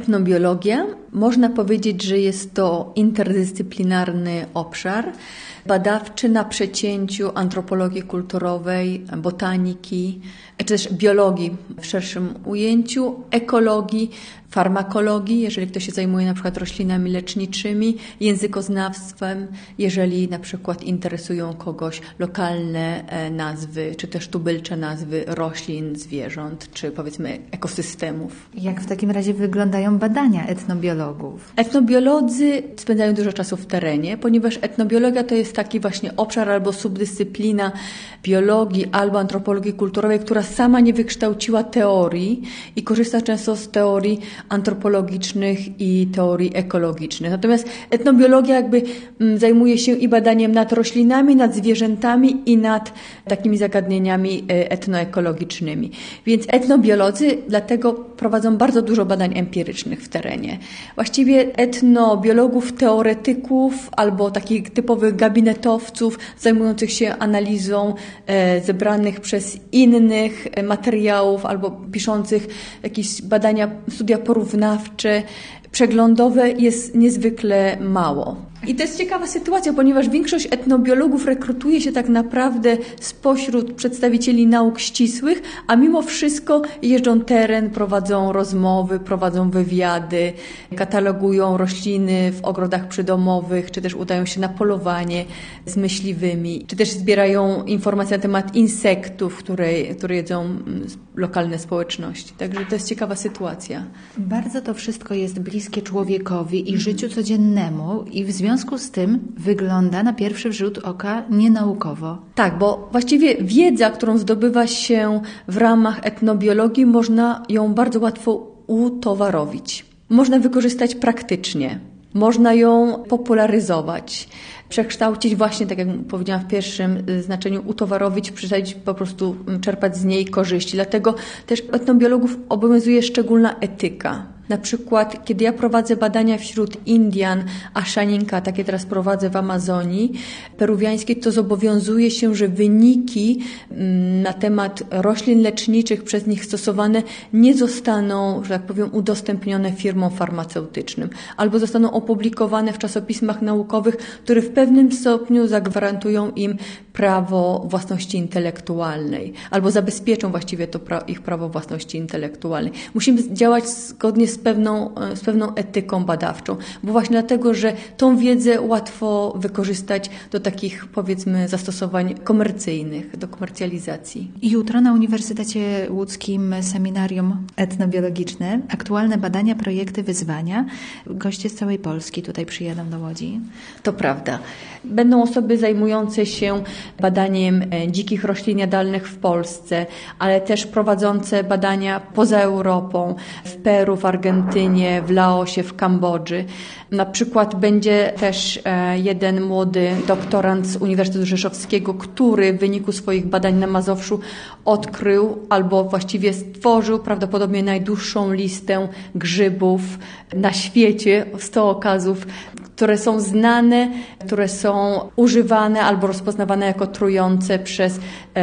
Etnobiologia, można powiedzieć, że jest to interdyscyplinarny obszar badawczy na przecięciu antropologii kulturowej, botaniki, czy też biologii w szerszym ujęciu, ekologii, farmakologii, jeżeli ktoś się zajmuje na przykład roślinami leczniczymi, językoznawstwem, jeżeli na przykład interesują kogoś lokalne nazwy, czy też tubylcze nazwy roślin, zwierząt, czy powiedzmy ekosystemów. Jak w takim razie wyglądają badania etnobiologów? Etnobiolodzy spędzają dużo czasu w terenie, ponieważ etnobiologia to jest taki właśnie obszar albo subdyscyplina biologii albo antropologii kulturowej, która sama nie wykształciła teorii i korzysta często z teorii antropologicznych i teorii ekologicznych. Natomiast etnobiologia jakby zajmuje się i badaniem nad roślinami, nad zwierzętami i nad takimi zagadnieniami etnoekologicznymi. Więc etnobiolodzy dlatego prowadzą bardzo dużo badań empirycznych w terenie. Właściwie etnobiologów, teoretyków albo takich typowych gabinetowców zajmujących się analizą zebranych przez innych materiałów albo piszących jakieś badania, studia porównawcze, przeglądowe jest niezwykle mało. I to jest ciekawa sytuacja, ponieważ większość etnobiologów rekrutuje się tak naprawdę spośród przedstawicieli nauk ścisłych, a mimo wszystko jeżdżą teren, prowadzą rozmowy, prowadzą wywiady, katalogują rośliny w ogrodach przydomowych, czy też udają się na polowanie z myśliwymi, czy też zbierają informacje na temat insektów, które jedzą lokalne społeczności. Także to jest ciekawa sytuacja. Bardzo to wszystko jest bliskie człowiekowi i życiu codziennemu i w związku z tym wygląda na pierwszy rzut oka nienaukowo. Tak, bo właściwie wiedza, którą zdobywa się w ramach etnobiologii, można ją bardzo łatwo utowarowić. Można wykorzystać praktycznie, można ją popularyzować, przekształcić właśnie, tak jak powiedziałam w pierwszym znaczeniu, utowarowić, przekształcić, po prostu czerpać z niej korzyści. Dlatego też etnobiologów obowiązuje szczególna etyka. Na przykład, kiedy ja prowadzę badania wśród Indian, Ashaninka, takie teraz prowadzę w Amazonii peruwiańskiej, to zobowiązuje się, że wyniki na temat roślin leczniczych przez nich stosowane nie zostaną, że tak powiem, udostępnione firmom farmaceutycznym albo zostaną opublikowane w czasopismach naukowych, które w pewnym stopniu zagwarantują im prawo własności intelektualnej albo zabezpieczą właściwie to ich prawo własności intelektualnej. Musimy działać zgodnie z pewną etyką badawczą, bo właśnie dlatego, że tą wiedzę łatwo wykorzystać do takich, powiedzmy, zastosowań komercyjnych, do komercjalizacji. Jutro na Uniwersytecie Łódzkim seminarium etnobiologiczne, aktualne badania, projekty, wyzwania. Goście z całej Polski tutaj przyjadą do Łodzi. To prawda. Będą osoby zajmujące się badaniem dzikich roślin jadalnych w Polsce, ale też prowadzące badania poza Europą, w Peru, w Argentynie, w Laosie, w Kambodży. Na przykład będzie też jeden młody doktorant z Uniwersytetu Rzeszowskiego, który w wyniku swoich badań na Mazowszu odkrył albo właściwie stworzył prawdopodobnie najdłuższą listę grzybów na świecie, 100 okazów, które są znane, które są używane albo rozpoznawane jako trujące przez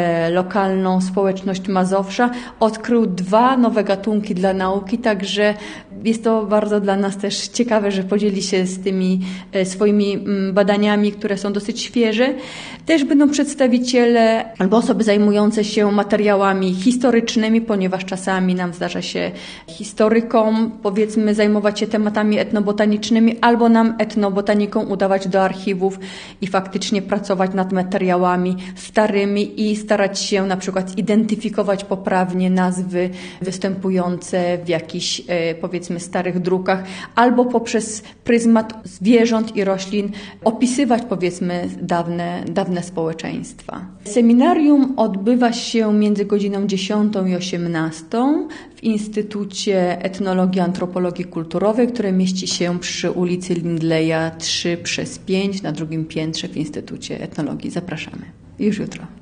lokalną społeczność Mazowsza. Odkrył 2 nowe gatunki dla nauki, także jest to bardzo dla nas też ciekawe, że podzieli się z tymi swoimi badaniami, które są dosyć świeże. Też będą przedstawiciele albo osoby zajmujące się materiałami historycznymi, ponieważ czasami nam zdarza się historykom, powiedzmy, zajmować się tematami etnobotanicznymi, albo nam etnobotanikom udawać do archiwów i faktycznie pracować nad materiałami starymi i starać się na przykład zidentyfikować poprawnie nazwy występujące w jakichś, powiedzmy, starych drukach, albo poprzez pryzmat zwierząt i roślin opisywać, powiedzmy, dawne społeczeństwa. Seminarium odbywa się między godziną 10 i 18 w Instytucie Etnologii i Antropologii Kulturowej, które mieści się przy ulicy Lindleya 3/5 na 2. piętrze w Instytucie Etnologii. Zapraszamy. Już jutro.